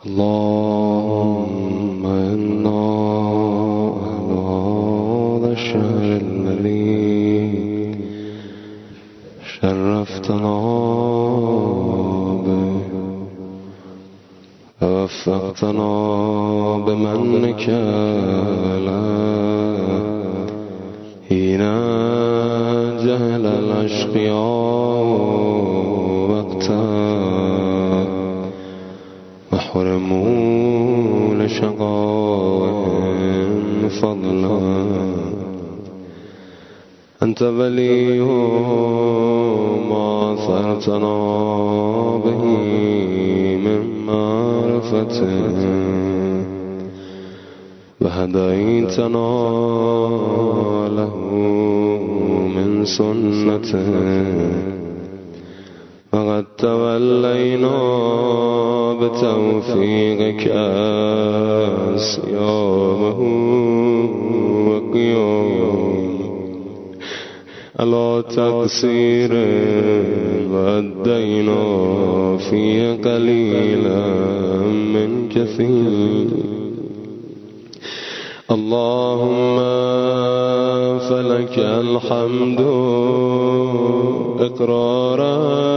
اللهم إنا على هذا الشهر الذي شرفتنا به ووفقتنا بمنك له حين جهل الأشقياء وقتا وحرموا لشقائهم فضلا. أنت وليهم ما أثرتنا به من معرفته وهديتنا له من سنته وقد تولينا بتوفيقك صيامه وقيامه على تقصير وأدينا فيه قليلا من كثير. اللهم فلك الحمد إقرارا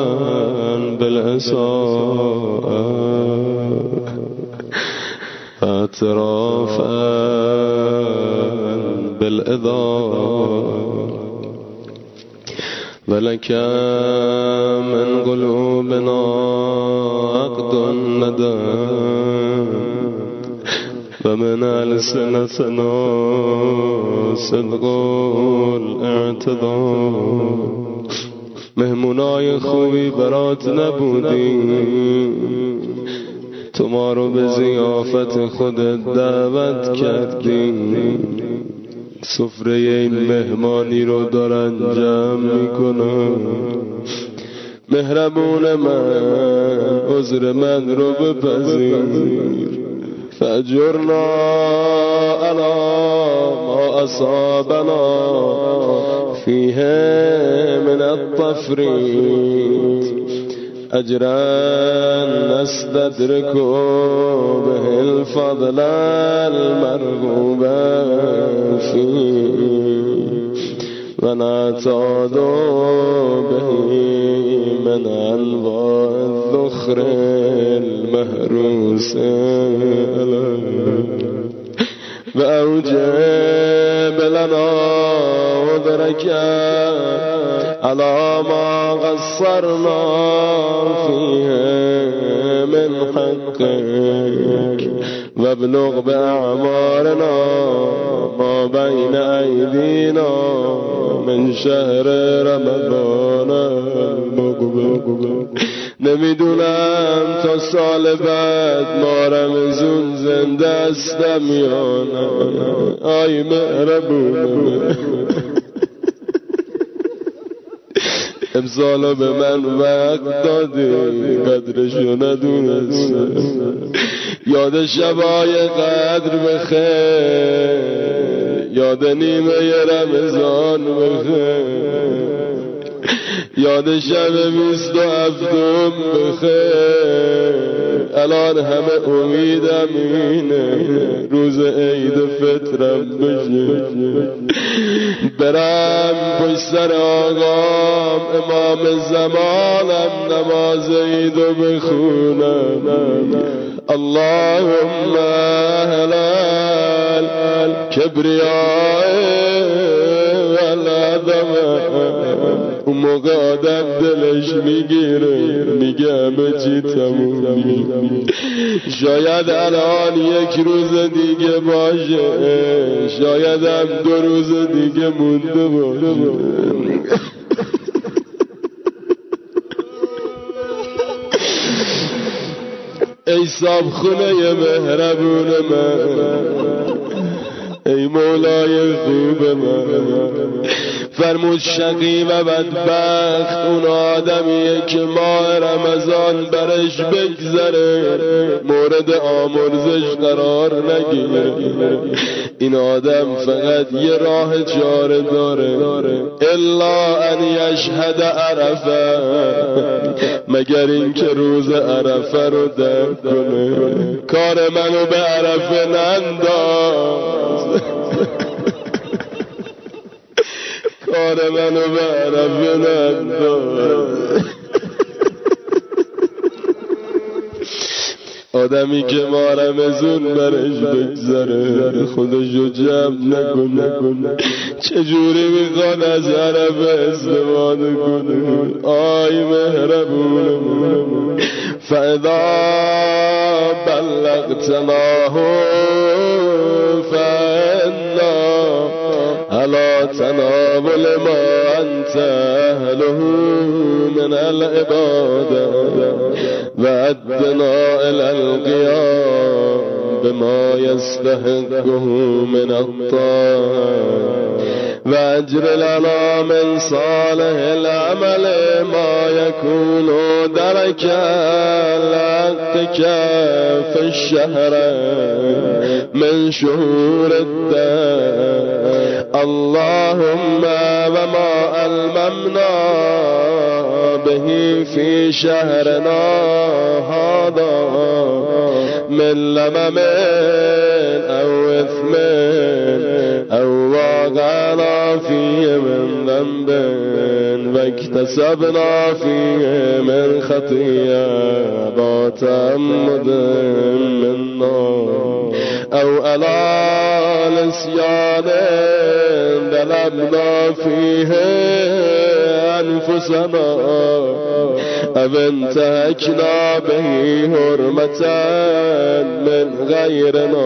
بالإساءة اعترافا بالإضاءة ولك من قلوبنا عقد الندم ومن ألسنتنا صدق الاعتذار. مهمونای خوبی برات نبودیم، تو ما رو به ضیافت خودت دعوت کردیم. سفره این مهمانی رو دارن جمع میکنن. مهربون من عذر من رو بپذیر. فاجرنا على ما أصابنا فيه من التفريط أجرا نستدرك به الفضل المرغوب فيه ونعتاد به من أنواع الذخر المهروس وأوجب لنا عذرك على ما قصرنا فيه من حقك وابلغ بأعمارنا ما بين أيدينا من شهر رمضان المقبل. نمیدونم تا سال بعد ما رمضان زنده استم یا نه. آی مهربونه امسالو به من وقت دادی قدرشو ندونستم. یاد شبای قدر بخیر، یاد نیمه رمضان بخیر، یاد شب 27 بخیر. الان همه امیدم اینه روز عید فطرم بشه، برم پشت سر آقام امام زمانم نماز عیدو بخونم. اللهم هلال کبریاء والعظمه. اون موقع آدم دلش میگیره میگه همه چی تمومی. شاید الان یک روز دیگه باشه، شاید هم 2 روز دیگه مونده باشه. ای صاحب خونه مهربون من، ای مولای خوب من، فرمود شقی و بدبخت اون آدمیه که ماه رمضان برش بگذره مورد آمرزش قرار نگیره. این آدم فقط یه راه چاره داره، الا ان یشهد عرفه، مگر این که روز عرفه رو درک کنه. کار منو به عرفه ننداز، کار منو به عرفه ننداز. آدمی که ما رمضان برش بگذره خودشو جمع نکنه، چجوری میخواد از عرفه استفاده کنه؟ آی مهربون، فاذا بلغتناه فانا على تناول ما انت اهله من العباده وعدنا الى القيام بما يستحقه من الطاعة واجر لنا من صالح العمل ما يكون دركا لحقك في الشهر من شهور الدهر. اللهم وما الممنا به في شهرنا هذا من لمم او اثم او واقعنا فيه من ذنب واكتسبنا فيه من خطيئة تعمد منا او على نسيان ظلمنا فيه انفسنا او انتهكنا به حرمة من غيرنا.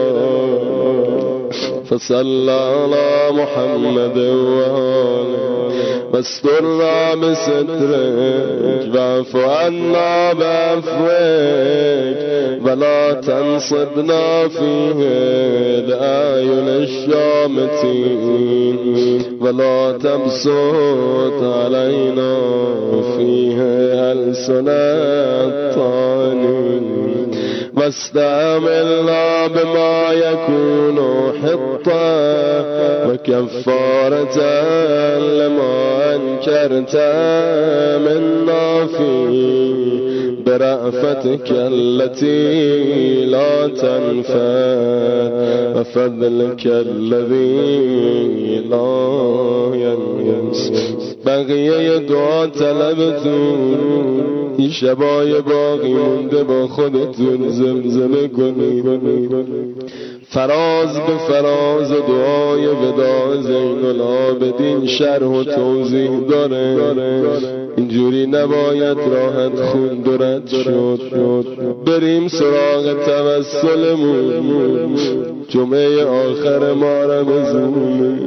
فصلى على محمد وآله واسترنا بسترك واعف عنا بعفوك ولا تنصبنا فيه لأعين الشامتين ولا تبسط علينا فيه ألسن الطاعنين واستعملنا بما يكون حطا وكفارة لما أنكرت منا فيه برأفتك التي لا تنفد وفضلك الذي لا ينقص. بقیه دعا طلبتون این شبای باقی مونده با خودتون زمزمه کنید. فراز به فراز دعای وداع زین العابدین شرح و توضیح داره. اینجوری نباید راحت خوند و رد شد. بریم سراغ توسلمون. جمعه آخر ما رمضان،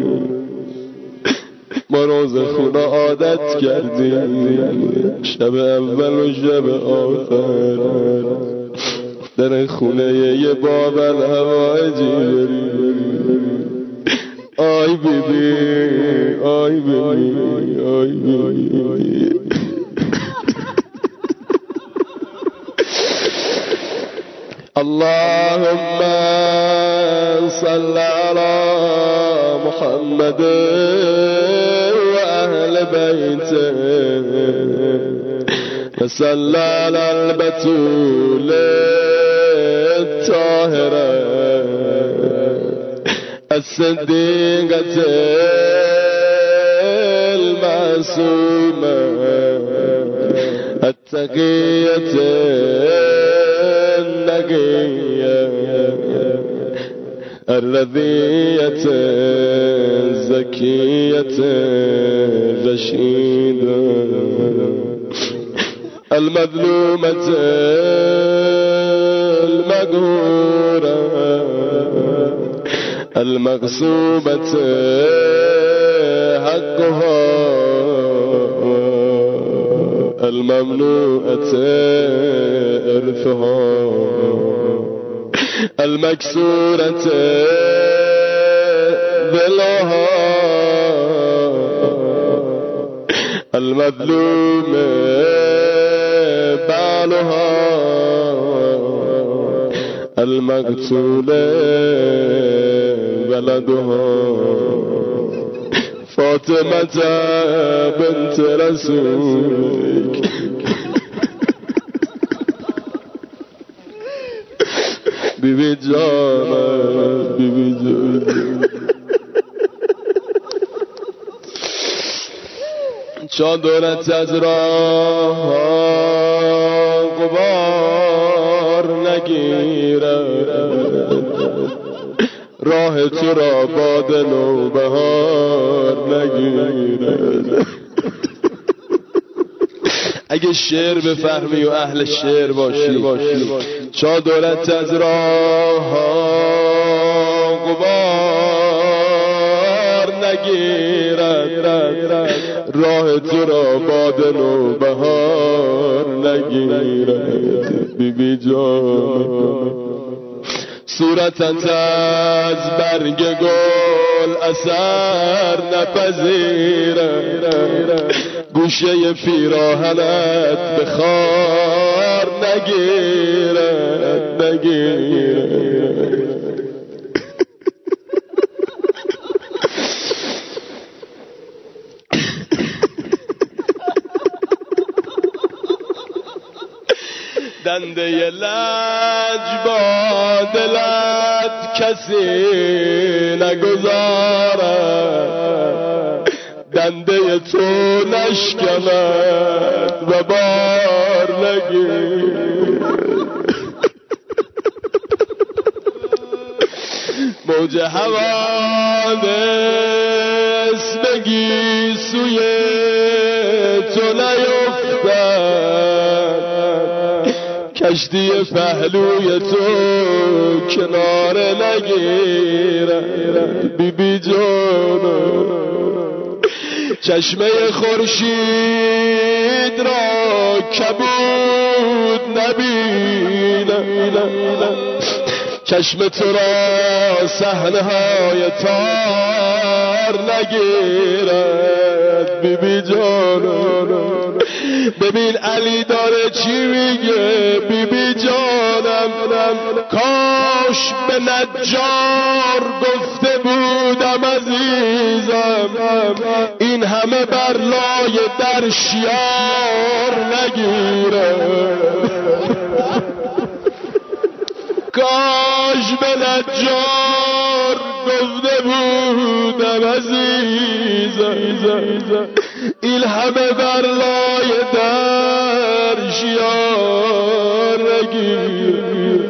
ما روز خونه عادت کردیم شب اول و شب آخر در خونه یه باب الهواجی بریم. آی بیبی آی بیبی آی بیبی اللهم صل على محمد وأهل بيته وصل على البتول الطاهرة الصديقة المعصومة التقية النقية الرذية الزكية الرشيدة المظلومة المقهورة المغصوبة حقها الممنوعة إرثها المكسورة ذلها المظلوم بالها المقتول ولدها فاطمة بنت رسولك بیبی جانم بیبی جانم چادرت از راه غبار نگیرد راه تو را باد نوبهار نگیرد. اگه شعر بفهمی و اهل شعر باشی چادرت از راه غبار نگیرد راه تو را باد نوبهار نگیرد. بیبی جان صورتت از برگ گل اثر نپذیرد گوشه پیراهنت به خار نگیرد دنده لج با دلت کسی نگذارد دنده تو نشکند و بار نگیر موج حوادث بگی سوی تو نیفتد کشتی پهلوی تو کنار نگیرد. بیبی جانم چشمه خورشید را کبود نبینم چشم تو را صحنه های تار نگیرد. بیبی جانم ببین علی داره چی میگه. بیبی جانم کاش به نجار گفته بودم عزیزم این همه بر لای در شیار نگیره. کاش به نجار گفته بودم عزیزم این همه بر لای در شیار نگیره.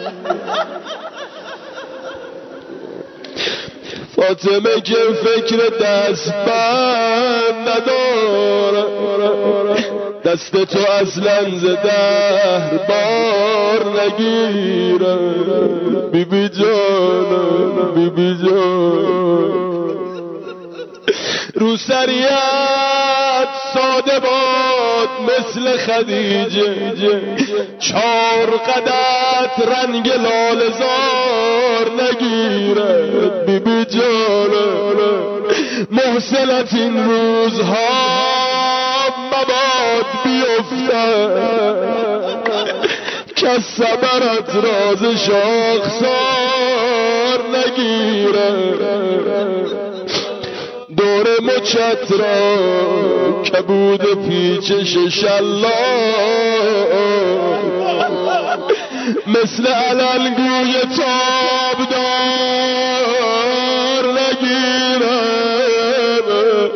فاطمه که فکر دست بند نداره دست تو اصلا ز دهر بار نگیره. بیبی جانم بیبی جان روسریت ساده باد مثل خدیجه 4 قدت رنگ لاله‌زار نگیرد. بیبی جانم محسنت این روزها مباد بیفتد که صبرت راز شاخسار نگیرد. دور مچت را کبود پیچش شلاق مثل علنگوی تابدار نگیرد.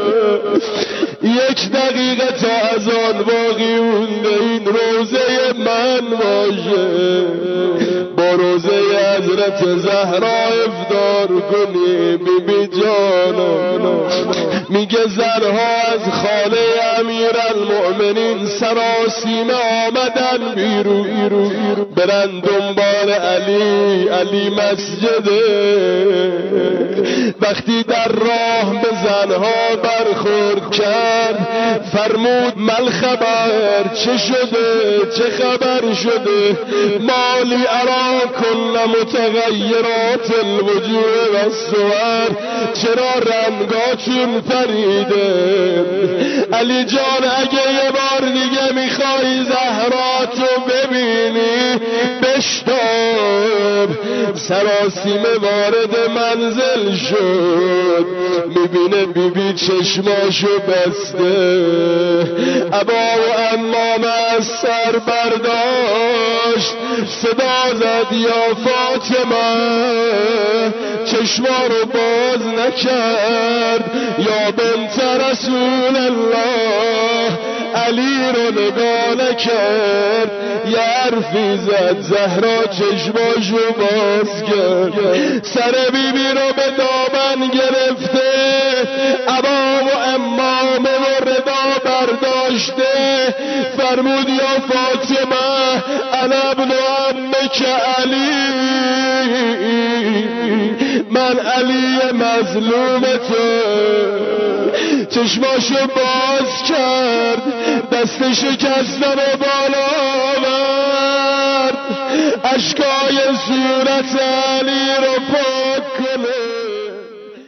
1 دقیقه تا از آن باقی مونده این روزه من باشه با روزه حضرت زهرا افطار کنی. بیبی جانم میگه زنها از خانه امیرالمؤمنین سراسیمه آمدن بیرون برن دنبال علی مسجده. وقتی در راه به زنها برخورد کرد فرمود مل خبر چه شده چه خبر شده مالی ارا کل متغیرات الوجوه و الصور، چرا رنگاتون پریده؟ علی جان اگه یه بار دیگه میخوای زهراتو ببینی بشتاب. سراسیمه وارد منزل شد، میبینه بیبی چشماشو بسته. ابا و امام از سر برداشت، صدا زد یا فاطمه، چشما رو باز نکرد. یا بنت رسول الله، علی رو نگاه نکرد. یه حرفی زد، زهرا چشماشو باز کرد، سر بیبی رو به دامن گرفته، ابا و امام رضا برداشته. فرمود یا فاطمه انا ابن عمک علی، من علی مظلومته. چشماشو باز کرد، دست شکستن و بالا آورد، اشکای صورت علی رو پاک